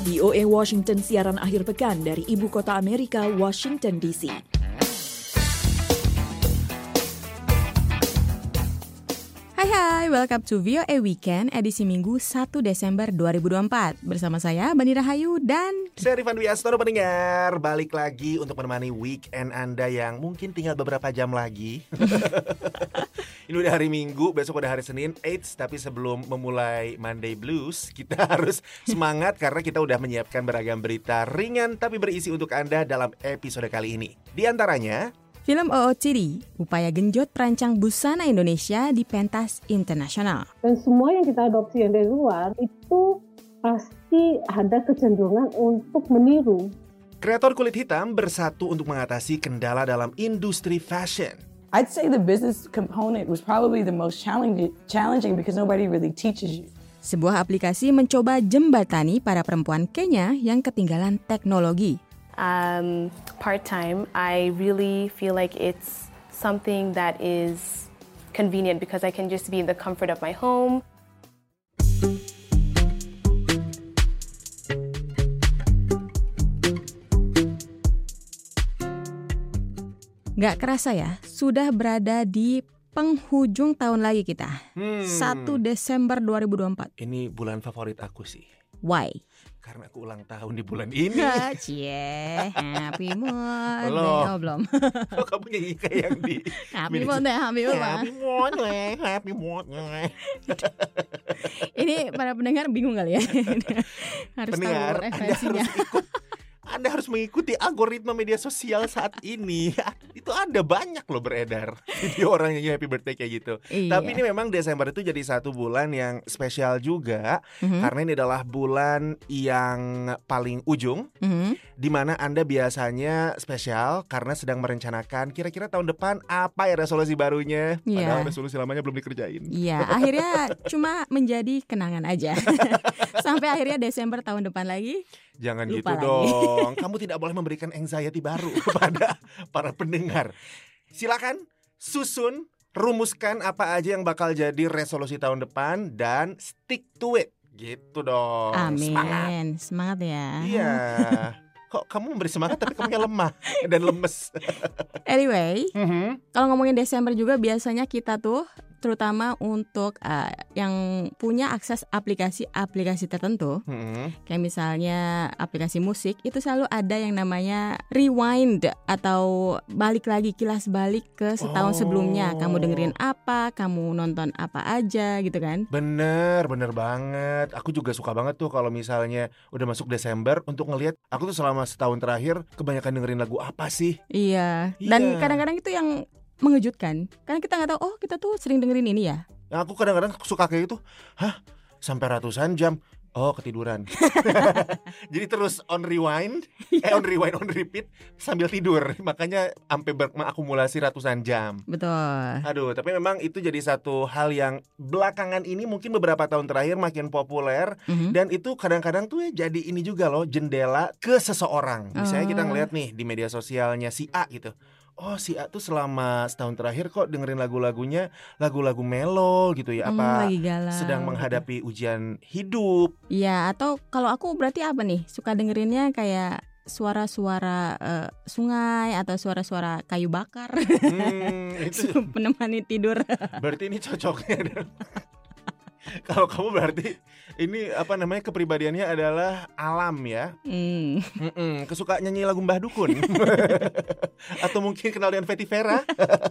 VOA Washington siaran akhir pekan dari ibu kota Amerika, Washington DC. Hai, welcome to VOA Weekend edisi Minggu 1 Desember 2024. Bersama saya, Bani Rahayu dan... Saya Rifan Dwi Astoro pendengar. Balik lagi untuk menemani weekend Anda yang mungkin tinggal beberapa jam lagi. Ini udah hari Minggu, besok udah hari Senin. Tapi sebelum memulai Monday Blues, kita harus semangat karena kita udah menyiapkan beragam berita ringan tapi berisi untuk Anda dalam episode kali ini. Di antaranya... Film OOTD, upaya genjot perancang busana Indonesia di pentas internasional. Dan semua yang kita adopsi yang dari luar itu pasti ada kecenderungan untuk meniru. Kreator kulit hitam bersatu untuk mengatasi kendala dalam industri fashion. I'd say the business component was probably the most challenging because nobody really teaches you. Sebuah aplikasi mencoba jembatani para perempuan Kenya yang ketinggalan teknologi. Part-time, I really feel like it's something that is convenient because I can just be in the comfort of my home. Gak kerasa ya, sudah berada di penghujung tahun lagi kita. 1 Desember 2024. Ini bulan favorit aku sih. Why? Karena aku ulang tahun di bulan ini. Cie, happy birthday. Belum. Belum. Oh, kamu nyanyi kayak yang di Happy birthday, happy birthday. Happy birthday. Ini para pendengar bingung kali ya. Harus Pendengar, tahu referensinya. Anda harus mengikuti algoritma media sosial saat ini. Itu ada banyak loh beredar video orang nyanyi happy birthday kayak gitu. Iya. Tapi ini memang Desember itu jadi satu bulan yang spesial juga. Karena ini adalah bulan yang paling ujung, di mana Anda biasanya spesial karena sedang merencanakan kira-kira tahun depan apa ya resolusi barunya. Padahal resolusi lamanya belum dikerjain. Iya, akhirnya cuma menjadi kenangan aja. Sampai akhirnya Desember tahun depan lagi. Jangan lupa gitu lagi. dong. Kamu tidak boleh memberikan anxiety baru kepada para pendengar. Silakan susun, rumuskan apa aja yang bakal jadi resolusi tahun depan dan stick to it. Gitu dong. Amin. Semangat ya. Iya. Kok kamu memberi semangat tapi kamunya lemah dan lemes. Anyway, kalau ngomongin Desember juga biasanya kita tuh terutama untuk yang punya akses aplikasi-aplikasi tertentu, kayak misalnya aplikasi musik, itu selalu ada yang namanya rewind atau balik lagi, kilas balik ke setahun sebelumnya. Kamu dengerin apa, kamu nonton apa aja gitu kan. Bener banget. Aku juga suka banget tuh kalau misalnya udah masuk Desember untuk ngelihat aku tuh selama setahun terakhir kebanyakan dengerin lagu apa sih. Iya. Dan kadang-kadang itu yang mengejutkan, karena kita nggak tahu, oh kita tuh sering dengerin ini ya. Yang aku kadang-kadang suka kayak gitu, sampai ratusan jam, ketiduran. Jadi terus on rewind, on repeat sambil tidur, makanya sampai mengakumulasi ratusan jam. Betul. Aduh, tapi memang itu jadi satu hal yang belakangan ini mungkin beberapa tahun terakhir makin populer, dan itu kadang-kadang tuh jadi ini juga loh, jendela ke seseorang. Misalnya kita ngeliat nih di media sosialnya si A gitu. Oh, si A tuh selama setahun terakhir kok dengerin lagu-lagunya lagu-lagu melo gitu ya. Apa lagi galau, sedang menghadapi ujian hidup. Iya, atau kalau aku berarti apa nih? Suka dengerinnya kayak suara-suara sungai atau suara-suara kayu bakar. Itu menemani tidur. Berarti ini cocoknya. Kalau kamu berarti ini kepribadiannya adalah alam ya. Kesuka nyanyi lagu Mbah Dukun. Atau mungkin kenal dengan Fetty Vera.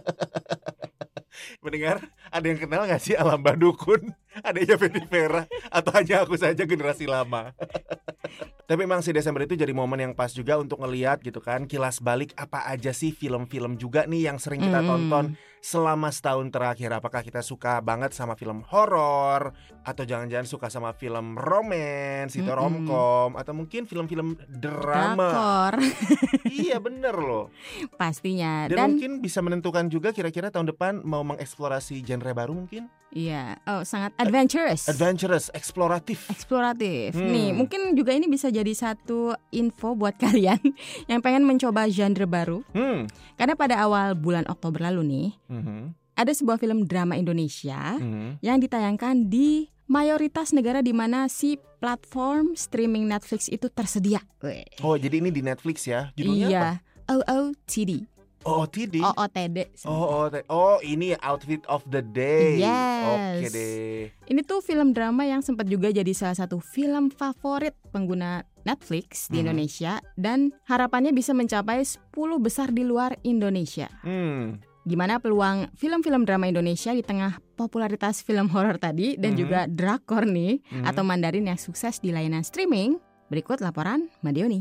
Mendengar, ada yang kenal gak sih alam Mbah Dukun? Adanya Fetty Vera? Atau hanya aku saja generasi lama? Tapi memang si Desember itu jadi momen yang pas juga untuk ngelihat gitu kan, kilas balik apa aja sih film-film juga nih yang sering kita tonton selama setahun terakhir. Apakah kita suka banget sama film horor, atau jangan-jangan suka sama film romance, itu romcom, atau mungkin film-film drama. Drakor. Iya bener loh. Pastinya. Dan mungkin bisa menentukan juga kira-kira tahun depan mau mengeksplorasi genre baru mungkin. Iya, sangat adventurous, eksploratif. Nih, mungkin juga ini bisa jadi satu info buat kalian yang pengen mencoba genre baru. Karena pada awal bulan Oktober lalu nih, ada sebuah film drama Indonesia yang ditayangkan di mayoritas negara di mana si platform streaming Netflix itu tersedia. Oh, jadi ini di Netflix ya? Judulnya iya, apa? OOTD. OOTD? OOTD. Oh, ini Outfit of the Day. Yes. Oke deh. Ini tuh film drama yang sempat juga jadi salah satu film favorit pengguna Netflix di Indonesia dan harapannya bisa mencapai 10 besar di luar Indonesia. Gimana peluang film-film drama Indonesia di tengah popularitas film horor tadi dan juga drakor nih atau Mandarin yang sukses di layanan streaming? Berikut laporan Madioni.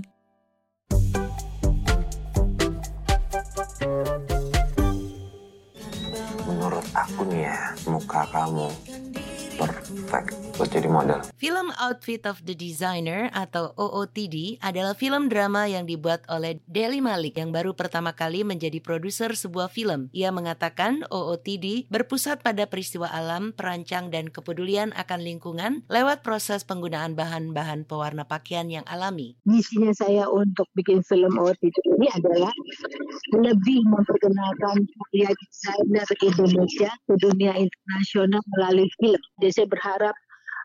Menurut aku nih ya, muka kamu perfect buat jadi model. Film Outfit of the Designer atau OOTD adalah film drama yang dibuat oleh Deli Malik yang baru pertama kali menjadi produser sebuah film. Ia mengatakan OOTD berpusat pada peristiwa alam, perancang dan kepedulian akan lingkungan lewat proses penggunaan bahan-bahan pewarna pakaian yang alami. Misinya saya untuk bikin film OOTD ini adalah lebih memperkenalkan karya desainer Indonesia ke dunia internasional melalui film. Jadi saya berharap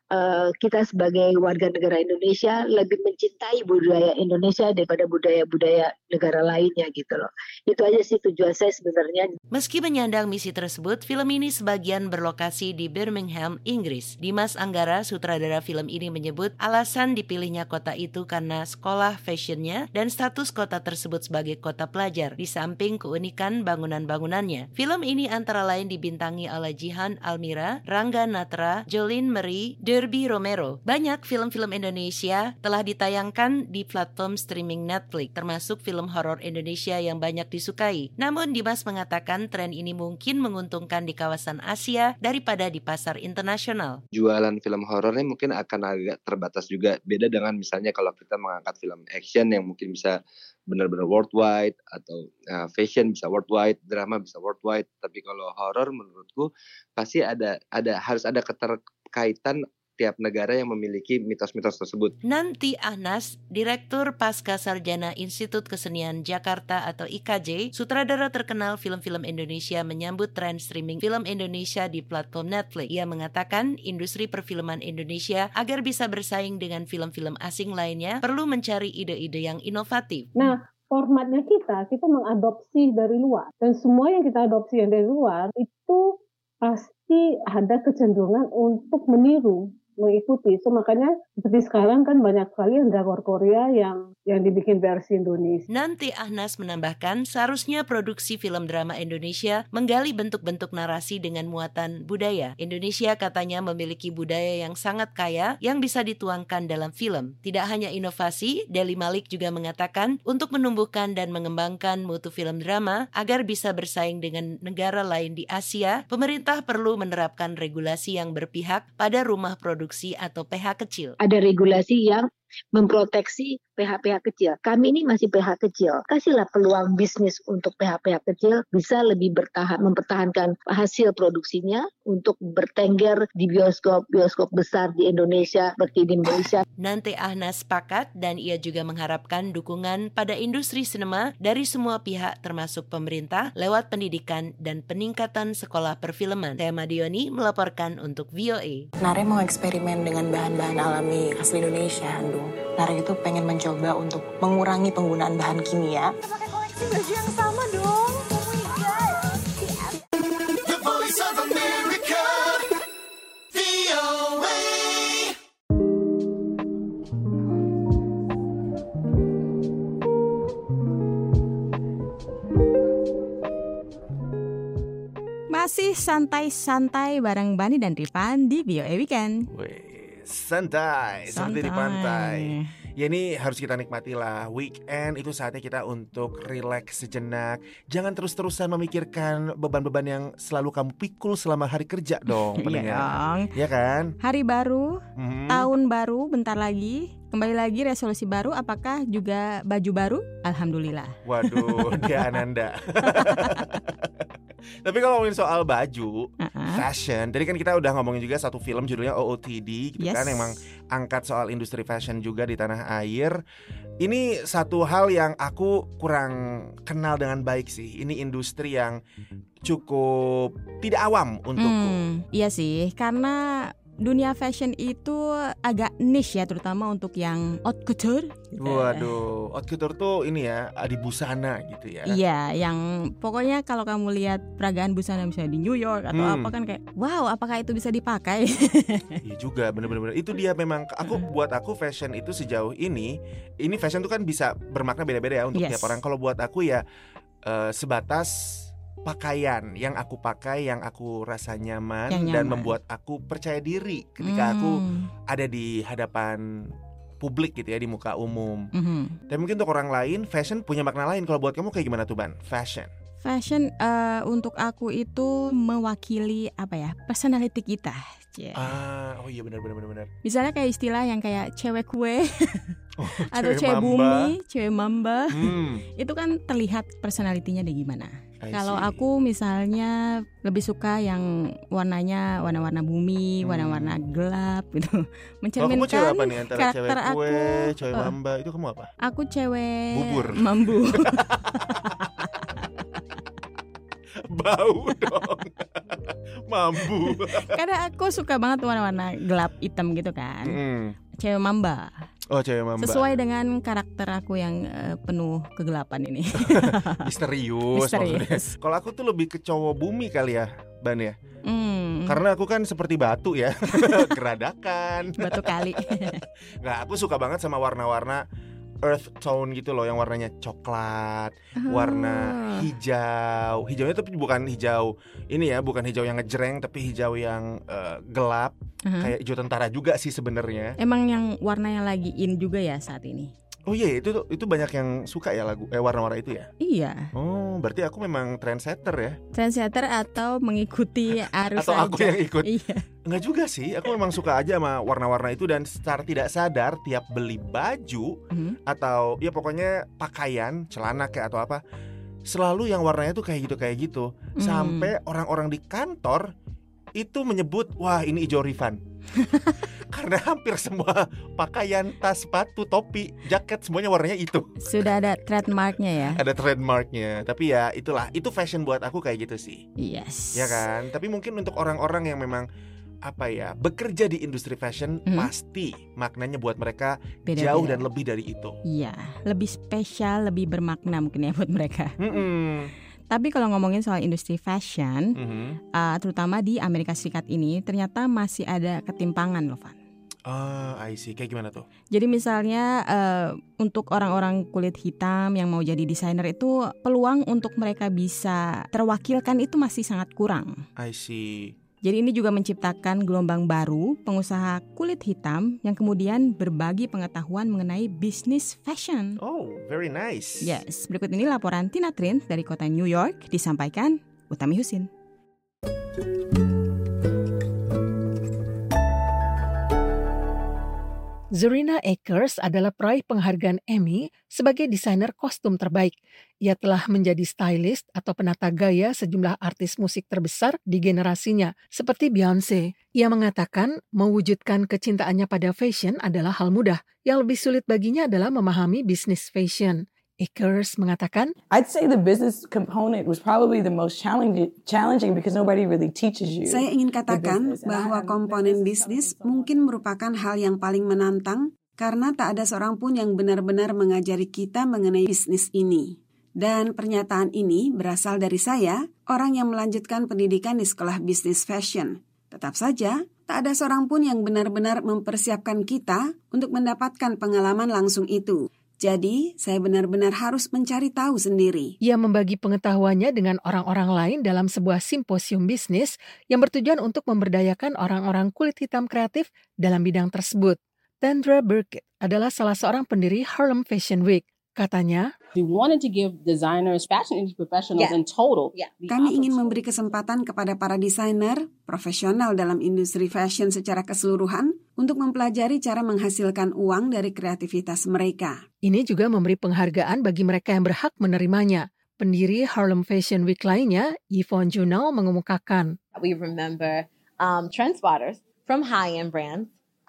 kita sebagai warga negara Indonesia lebih mencintai budaya Indonesia daripada budaya-budaya negara lainnya gitu loh. Itu aja sih tujuan saya sebenarnya. Meski menyandang misi tersebut, film ini sebagian berlokasi di Birmingham, Inggris. Dimas Anggara, sutradara film ini menyebut alasan dipilihnya kota itu karena sekolah fashionnya dan status kota tersebut sebagai kota pelajar, di samping keunikan bangunan-bangunannya. Film ini antara lain dibintangi oleh Jihan Almira, Rangga Natra, Jolene Marie, Derby Romero. Banyak film-film Indonesia telah ditayangkan di platform streaming Netflix, termasuk film horor Indonesia yang banyak disukai. Namun Dimas mengatakan tren ini mungkin menguntungkan di kawasan Asia daripada di pasar internasional. Jualan film horornya mungkin akan agak terbatas juga. Beda dengan misalnya kalau kita mengangkat film action yang mungkin bisa benar-benar worldwide, atau fashion bisa worldwide, drama bisa worldwide. Tapi kalau horor menurutku pasti harus ada keterkaitan tiap negara yang memiliki mitos-mitos tersebut. Nanti Ahnas, Direktur Pasca Sarjana Institut Kesenian Jakarta atau IKJ, sutradara terkenal film-film Indonesia, menyambut tren streaming film Indonesia di platform Netflix. Ia mengatakan industri perfilman Indonesia agar bisa bersaing dengan film-film asing lainnya perlu mencari ide-ide yang inovatif. Nah, formatnya kita mengadopsi dari luar. Dan semua yang kita adopsi yang dari luar itu pasti ada kecenderungan untuk mengikuti. So makanya seperti sekarang kan banyak sekali yang drakor Korea yang dibikin versi Indonesia. Nanti Ahnas menambahkan seharusnya produksi film drama Indonesia menggali bentuk-bentuk narasi dengan muatan budaya. Indonesia katanya memiliki budaya yang sangat kaya yang bisa dituangkan dalam film. Tidak hanya inovasi, Deli Malik juga mengatakan untuk menumbuhkan dan mengembangkan mutu film drama agar bisa bersaing dengan negara lain di Asia, pemerintah perlu menerapkan regulasi yang berpihak pada rumah produksi atau PH kecil. Ada regulasi yang memproteksi PH-PH kecil. Kami ini masih PH kecil. Kasihlah peluang bisnis untuk PH-PH kecil bisa lebih mempertahankan hasil produksinya untuk bertengger di bioskop besar di Indonesia seperti di Malaysia. Nanti Ahnas sepakat dan ia juga mengharapkan dukungan pada industri sinema dari semua pihak termasuk pemerintah lewat pendidikan dan peningkatan sekolah perfilman. Saya Madioni melaporkan untuk VOA. Nare mau eksperimen dengan bahan-bahan alami asli Indonesia, Handung. Nare itu pengen mencoba untuk mengurangi penggunaan bahan kimia. Kita pakai koleksi baju yang sama dong. Oh my God. The Voice of America, VOA. Masih santai-santai bareng Bani dan Rifan di VOA Weekend. Santai, seperti di pantai. Ya ini harus kita nikmati lah. Weekend itu saatnya kita untuk relax sejenak. Jangan terus-terusan memikirkan beban-beban yang selalu kamu pikul selama hari kerja dong. Ya kan? Hari baru, tahun baru bentar lagi. Kembali lagi resolusi baru, apakah juga baju baru? Alhamdulillah. Waduh, dia Ananda. Tapi kalau ngomongin soal baju, fashion, tadi kan kita udah ngomongin juga satu film judulnya OOTD gitu kan, emang angkat soal industri fashion juga di tanah air. Ini satu hal yang aku kurang kenal dengan baik sih. Ini industri yang cukup tidak awam untukku. Iya sih, karena dunia fashion itu agak niche ya, terutama untuk yang haute couture. Waduh, haute couture tuh ini ya, di busana gitu ya. Iya, yang pokoknya kalau kamu lihat peragaan busana misalnya di New York atau apa kan kayak, wow, apakah itu bisa dipakai? Iya juga, bener-bener. Itu dia memang, buat aku fashion itu sejauh ini fashion tuh kan bisa bermakna beda-beda ya untuk tiap orang. Kalau buat aku ya sebatas pakaian yang aku pakai, yang aku rasa nyaman, dan membuat aku percaya diri ketika aku ada di hadapan publik gitu ya, di muka umum. Tapi mungkin untuk orang lain fashion punya makna lain. Kalau buat kamu kayak gimana tuh, Ban? Fashion untuk aku itu mewakili apa ya, personality kita. Oh iya benar. Misalnya kayak istilah yang kayak cewek kue atau cewek bumi, cewek mamba. Itu kan terlihat personalitinya deh gimana. Kalau aku misalnya lebih suka yang warnanya warna-warna bumi, warna-warna gelap gitu. Mencerminkan kamu cewek apa nih, antara karakter cewek kue, aku. cewek mamba, itu kamu apa? Aku cewek bubur. Mambu. Bau dong. Mambu. Karena aku suka banget warna-warna gelap hitam gitu kan. Cewek mamba. Oh, cewek mamba. Sesuai dengan karakter aku yang penuh kegelapan ini. Misterius. Kalau aku tuh lebih ke cowok bumi kali ya, Ban ya. Karena aku kan seperti batu ya. Geradakan. Batu kali. Nggak, aku suka banget sama warna-warna earth tone gitu loh, yang warnanya coklat, warna hijau. Hijaunya tapi bukan hijau ini ya, bukan hijau yang ngejreng, tapi hijau yang gelap, kayak hijau tentara juga sih sebenarnya. Emang yang warna yang lagi in juga ya saat ini. Oh iya, itu banyak yang suka ya warna-warna itu ya. Iya. Oh, berarti aku memang trendsetter ya. Trendsetter atau mengikuti arus atau aku aja. yang ikut. Iya. Enggak juga sih, aku memang suka aja sama warna-warna itu, dan secara tidak sadar tiap beli baju atau ya pokoknya pakaian, celana kayak atau apa, selalu yang warnanya tuh kayak gitu. Sampai orang-orang di kantor itu menyebut, wah ini hijau Rifan. Karena hampir semua pakaian, tas, sepatu, topi, jaket semuanya warnanya itu. Sudah ada trademarknya ya. Ada trademarknya. Tapi ya itulah, itu fashion buat aku kayak gitu sih. Yes. Ya kan. Tapi mungkin untuk orang-orang yang memang bekerja di industri fashion, pasti maknanya buat mereka beda-beda, jauh dan lebih dari itu. Iya, lebih spesial, lebih bermakna mungkin ya buat mereka. Tapi kalau ngomongin soal industri fashion, terutama di Amerika Serikat ini, ternyata masih ada ketimpangan loh, Van. I see. Kayak gimana tuh? Jadi misalnya untuk orang-orang kulit hitam yang mau jadi desainer itu, peluang untuk mereka bisa terwakilkan itu masih sangat kurang. I see. Jadi ini juga menciptakan gelombang baru pengusaha kulit hitam yang kemudian berbagi pengetahuan mengenai bisnis fashion. Oh, very nice. Yes, berikut ini laporan Tina Trin dari kota New York, disampaikan Utami Husin. Zerina Akers adalah peraih penghargaan Emmy sebagai desainer kostum terbaik. Ia telah menjadi stylist atau penata gaya sejumlah artis musik terbesar di generasinya, seperti Beyoncé. Ia mengatakan mewujudkan kecintaannya pada fashion adalah hal mudah. Yang lebih sulit baginya adalah memahami bisnis fashion. Akers mengatakan, I'd say the business component was probably the most challenging because nobody really teaches you. Saya ingin katakan bahwa komponen bisnis mungkin merupakan hal yang paling menantang karena tak ada seorang pun yang benar-benar mengajari kita mengenai bisnis ini. Dan pernyataan ini berasal dari saya, orang yang melanjutkan pendidikan di sekolah bisnis fashion. Tetap saja, tak ada seorang pun yang benar-benar mempersiapkan kita untuk mendapatkan pengalaman langsung itu. Jadi, saya benar-benar harus mencari tahu sendiri. Ia membagi pengetahuannya dengan orang-orang lain dalam sebuah simposium bisnis yang bertujuan untuk memberdayakan orang-orang kulit hitam kreatif dalam bidang tersebut. Tandra Burkett adalah salah seorang pendiri Harlem Fashion Week. Katanya, We wanted to give designers, fashion industry professionals in total. Kami ingin memberi kesempatan kepada para desainer, profesional dalam industri fashion secara keseluruhan untuk mempelajari cara menghasilkan uang dari kreativitas mereka. Ini juga memberi penghargaan bagi mereka yang berhak menerimanya. Pendiri Harlem Fashion Week lainnya, Yvonne Junau, mengemukakan, We remember trend spotters from high-end brands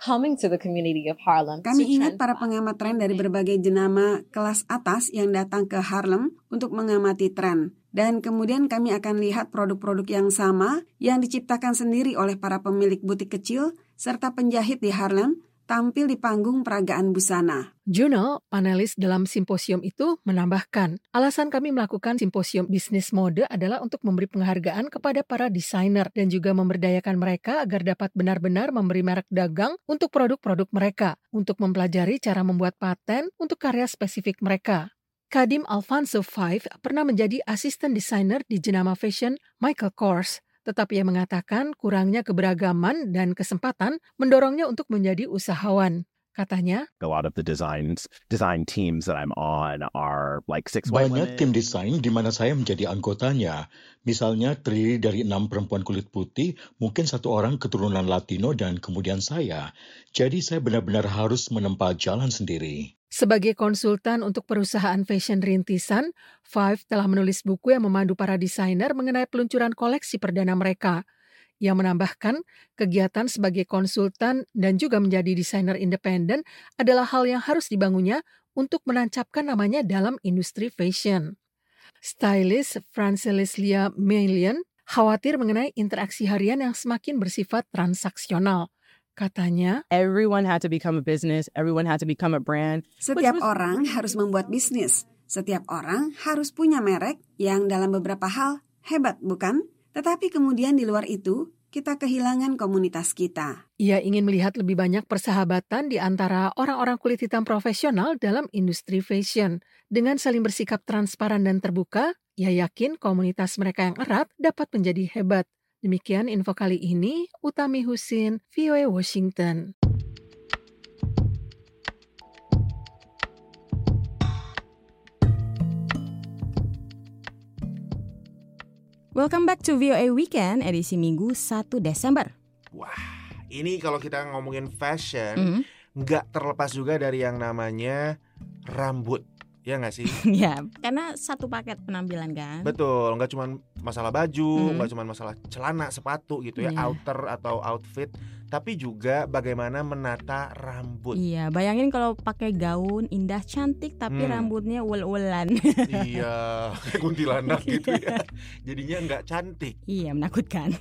coming to the community of Harlem. Kami ingat para pengamat tren dari berbagai jenama kelas atas yang datang ke Harlem untuk mengamati tren. Dan kemudian kami akan lihat produk-produk yang sama yang diciptakan sendiri oleh para pemilik butik kecil serta penjahit di Harlem tampil di panggung peragaan busana. Juno, panelis dalam simposium itu, menambahkan, alasan kami melakukan simposium bisnis mode adalah untuk memberi penghargaan kepada para desainer dan juga memberdayakan mereka agar dapat benar-benar memberi merek dagang untuk produk-produk mereka, untuk mempelajari cara membuat paten untuk karya spesifik mereka. Kadim Alfonso V pernah menjadi asisten desainer di jenama fashion Michael Kors. Tetapi ia mengatakan kurangnya keberagaman dan kesempatan mendorongnya untuk menjadi usahawan. Katanya, a lot of the design teams that I'm on are like 6 white women. Banyak tim desain di mana saya menjadi anggotanya. Misalnya terdiri dari 6 perempuan kulit putih, mungkin 1 orang keturunan Latino dan kemudian saya. Jadi saya benar-benar harus menempa jalan sendiri. Sebagai konsultan untuk perusahaan fashion rintisan, Five telah menulis buku yang memandu para desainer mengenai peluncuran koleksi perdana mereka. Ia menambahkan, kegiatan sebagai konsultan dan juga menjadi desainer independen adalah hal yang harus dibangunnya untuk menancapkan namanya dalam industri fashion. Stylist Frances Lia Millian khawatir mengenai interaksi harian yang semakin bersifat transaksional. Katanya, everyone had to become a business, everyone had to become a brand. Setiap orang harus membuat bisnis. Setiap orang harus punya merek yang dalam beberapa hal hebat, bukan? Tetapi kemudian di luar itu, kita kehilangan komunitas kita. Ia ingin melihat lebih banyak persahabatan di antara orang-orang kulit hitam profesional dalam industri fashion. Dengan saling bersikap transparan dan terbuka, ia yakin komunitas mereka yang erat dapat menjadi hebat. Demikian info kali ini, Utami Husin, VOA Washington. Welcome back to VOA Weekend, edisi Minggu 1 Desember. Wah, ini kalau kita ngomongin fashion, nggak terlepas juga dari yang namanya rambut. Ya nggak sih? Ya, karena satu paket penampilan kan. Betul, nggak cuma masalah baju, nggak cuma masalah celana, sepatu gitu ya, outer atau outfit, tapi juga bagaimana menata rambut. Iya, bayangin kalau pakai gaun indah cantik tapi rambutnya uel-uelan. Iya, kayak kuntilanak gitu ya. Jadinya nggak cantik. Iya, menakutkan.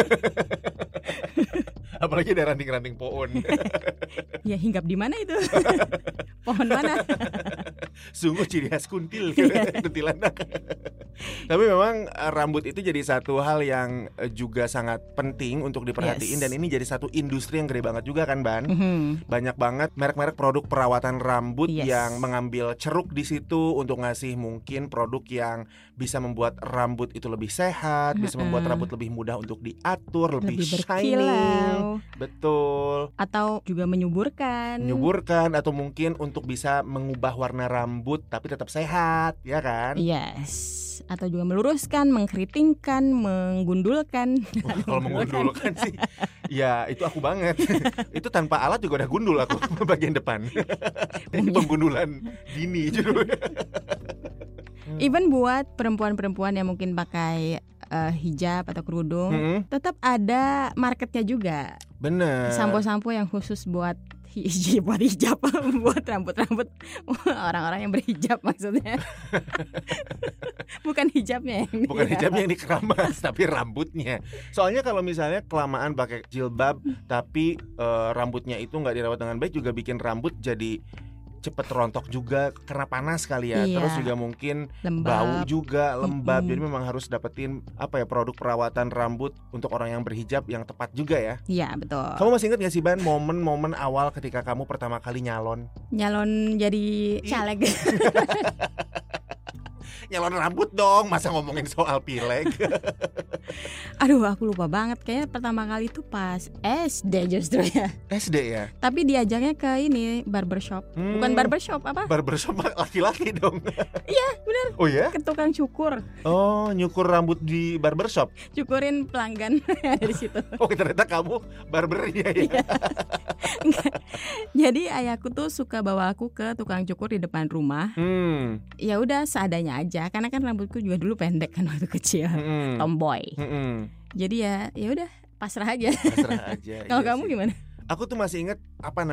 Apalagi ada ranting-ranting pohon. Ya, hinggap di mana itu? Pohon mana? Sungguh ciri khas kuntil, kuntilanak. Tapi memang rambut itu jadi satu hal yang juga sangat penting untuk diperhatiin, dan ini jadi satu industri yang gede banget juga kan, Ban. Banyak banget merek-merek produk perawatan rambut yang mengambil ceruk di situ untuk ngasih mungkin produk yang bisa membuat rambut itu lebih sehat, bisa membuat rambut lebih mudah untuk diatur, lebih shining. Betul. Atau juga menyuburkan atau mungkin untuk bisa mengubah warna rambut tapi tetap sehat, ya kan? Yes. Atau juga meluruskan, mengkeritingkan, menggundulkan. Kalau menggundulkan sih, ya itu aku banget. Itu tanpa alat juga udah gundul aku bagian depan. Ini penggundulan dini judulnya. Even buat perempuan-perempuan yang mungkin pakai hijab atau kerudung, tetap ada marketnya juga. Bener. Sampo-sampo yang khusus buat hijab, buat rambut-rambut orang-orang yang berhijab maksudnya. Bukan hijabnya yang dikeramas, tapi rambutnya. Soalnya kalau misalnya kelamaan pakai jilbab tapi rambutnya itu nggak dirawat dengan baik, juga bikin rambut jadi cepet rontok juga karena panas kali ya. Terus juga mungkin bau juga, lembab. Jadi memang harus dapetin produk perawatan rambut untuk orang yang berhijab yang tepat juga ya. Iya, betul. Kamu masih ingat gak sih, Ban, momen-momen awal ketika kamu pertama kali nyalon jadi caleg? Nyalon rambut dong, masa ngomongin soal pileg. Aduh, aku lupa banget. Kayaknya pertama kali itu pas SD justru ya. SD ya? Tapi diajaknya ke ini, barbershop. Bukan barbershop, apa? Barbershop laki-laki dong. Iya, benar. Oh ya? Ke tukang cukur. Oh, nyukur rambut di barbershop? Cukurin pelanggan yang ada di situ. Oh, ternyata kamu barbernya ya? Jadi ayahku tuh suka bawa aku ke tukang cukur di depan rumah. Ya udah seadanya aja, karena kan rambutku juga dulu pendek kan waktu kecil, tomboy. Jadi ya udah pasrah aja. Pasrah aja. Kalau kamu gimana? Aku tuh masih inget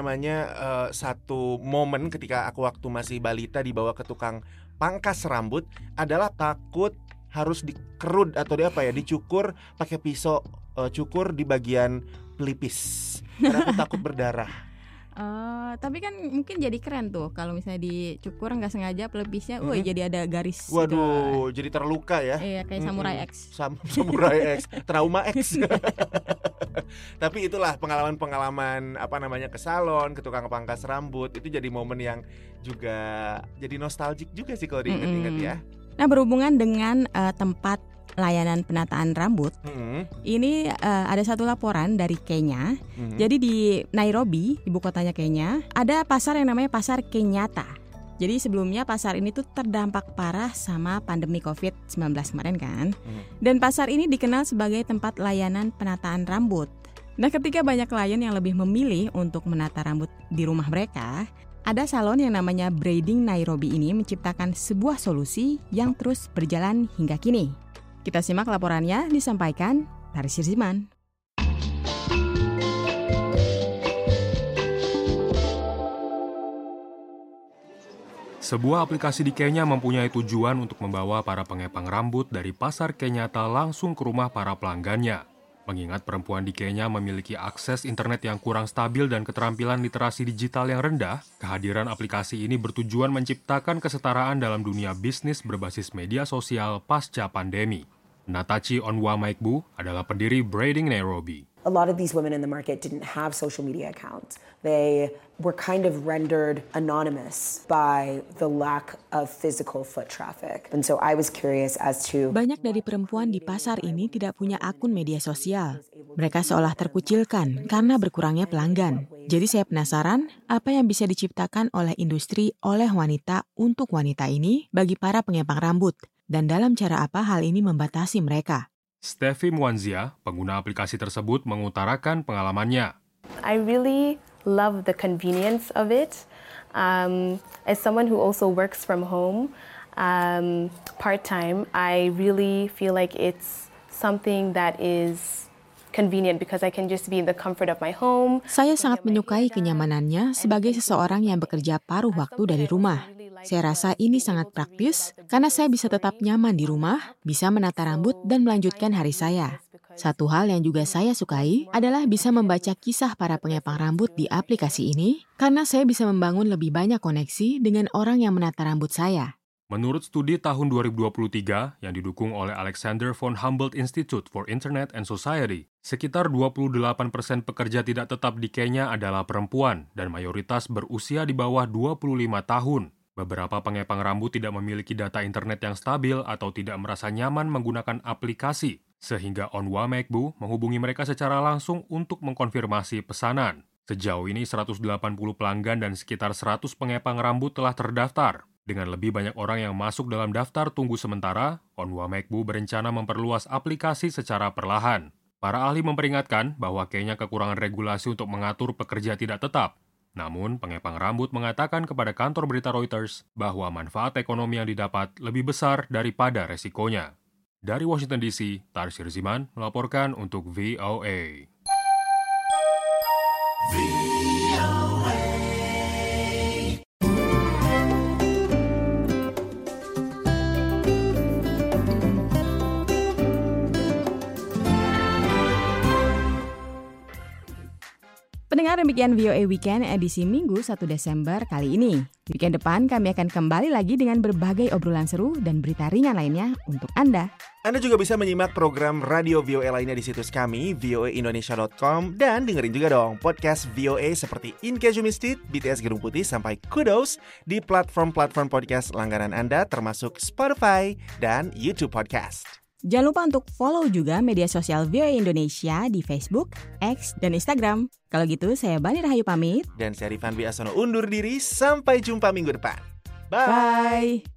satu momen ketika aku waktu masih balita dibawa ke tukang pangkas rambut adalah takut harus dikerut atau dicukur pakai pisau, cukur di bagian pelipis karena aku takut berdarah. Tapi kan mungkin jadi keren tuh kalau misalnya dicukur nggak sengaja pelipisnya, jadi ada garis. Waduh, gitu. Jadi terluka ya? Iya, kayak Samurai X. Samurai X, Trauma X. Tapi itulah pengalaman ke salon, ke tukang pangkas rambut, itu jadi momen yang juga jadi nostalgic juga sih kalau diingat-ingat ya. Nah, berhubungan dengan tempat layanan penataan rambut, ini ada satu laporan dari Kenya. Jadi di Nairobi, ibu kotanya Kenya, ada pasar yang namanya Pasar Kenyatta. Jadi sebelumnya pasar ini tuh terdampak parah sama pandemi COVID-19 kemarin kan. Dan pasar ini dikenal sebagai tempat layanan penataan rambut. Nah, ketika banyak klien yang lebih memilih untuk menata rambut di rumah mereka, ada salon yang namanya Braiding Nairobi ini menciptakan sebuah solusi yang terus berjalan hingga kini. Kita simak laporannya disampaikan Taris Hirziman. Sebuah aplikasi di Kenya mempunyai tujuan untuk membawa para pengepang rambut dari Pasar Kenyatta langsung ke rumah para pelanggannya. Mengingat perempuan di Kenya memiliki akses internet yang kurang stabil dan keterampilan literasi digital yang rendah, kehadiran aplikasi ini bertujuan menciptakan kesetaraan dalam dunia bisnis berbasis media sosial pasca pandemi. Natachi Onwuamaikbu adalah pendiri Braiding Nairobi. A lot of these women in the market didn't have social media accounts. They were kind of rendered anonymous by the lack of physical foot traffic. And so I was curious as to... Banyak dari perempuan di pasar ini tidak punya akun media sosial. Mereka seolah terkucilkan karena berkurangnya pelanggan. Jadi saya penasaran apa yang bisa diciptakan oleh industri oleh wanita untuk wanita ini bagi para pengepang rambut. Dan dalam cara apa hal ini membatasi mereka. Steffi Mwanzia, pengguna aplikasi tersebut, mengutarakan pengalamannya. I really love the convenience of it. As someone who also works from home part-time, I really feel like it's something that is convenient because I can just be in the comfort of my home. Saya sangat menyukai kenyamanannya sebagai seseorang yang bekerja paruh waktu dari rumah. Saya rasa ini sangat praktis karena saya bisa tetap nyaman di rumah, bisa menata rambut dan melanjutkan hari saya. Satu hal yang juga saya sukai adalah bisa membaca kisah para pengepang rambut di aplikasi ini karena saya bisa membangun lebih banyak koneksi dengan orang yang menata rambut saya. Menurut studi tahun 2023 yang didukung oleh Alexander von Humboldt Institute for Internet and Society, sekitar 28% pekerja tidak tetap di Kenya adalah perempuan dan mayoritas berusia di bawah 25 tahun. Beberapa pengepang rambut tidak memiliki data internet yang stabil atau tidak merasa nyaman menggunakan aplikasi, sehingga Onwuamaikbu menghubungi mereka secara langsung untuk mengkonfirmasi pesanan. Sejauh ini 180 pelanggan dan sekitar 100 pengepang rambut telah terdaftar. Dengan lebih banyak orang yang masuk dalam daftar tunggu sementara, Onwuamaikbu berencana memperluas aplikasi secara perlahan. Para ahli memperingatkan bahwa Kenya kekurangan regulasi untuk mengatur pekerja tidak tetap. Namun, pengepang rambut mengatakan kepada kantor berita Reuters bahwa manfaat ekonomi yang didapat lebih besar daripada resikonya. Dari Washington DC, Taris Hirziman melaporkan untuk VOA. Pendengar, demikian VOA Weekend edisi Minggu 1 Desember kali ini. Weekend depan kami akan kembali lagi dengan berbagai obrolan seru dan berita ringan lainnya untuk Anda. Anda juga bisa menyimak program radio VOA lainnya di situs kami, voaindonesia.com, dan dengerin juga dong podcast VOA seperti In Case You Missed It, BTS Gedung Putih, sampai Kudos di platform-platform podcast langganan Anda termasuk Spotify dan YouTube Podcast. Jangan lupa untuk follow juga media sosial VOA Indonesia di Facebook, X, dan Instagram. Kalau gitu, saya Bani Rahayu pamit. Dan saya Rifan Biasono undur diri. Sampai jumpa minggu depan. Bye! Bye!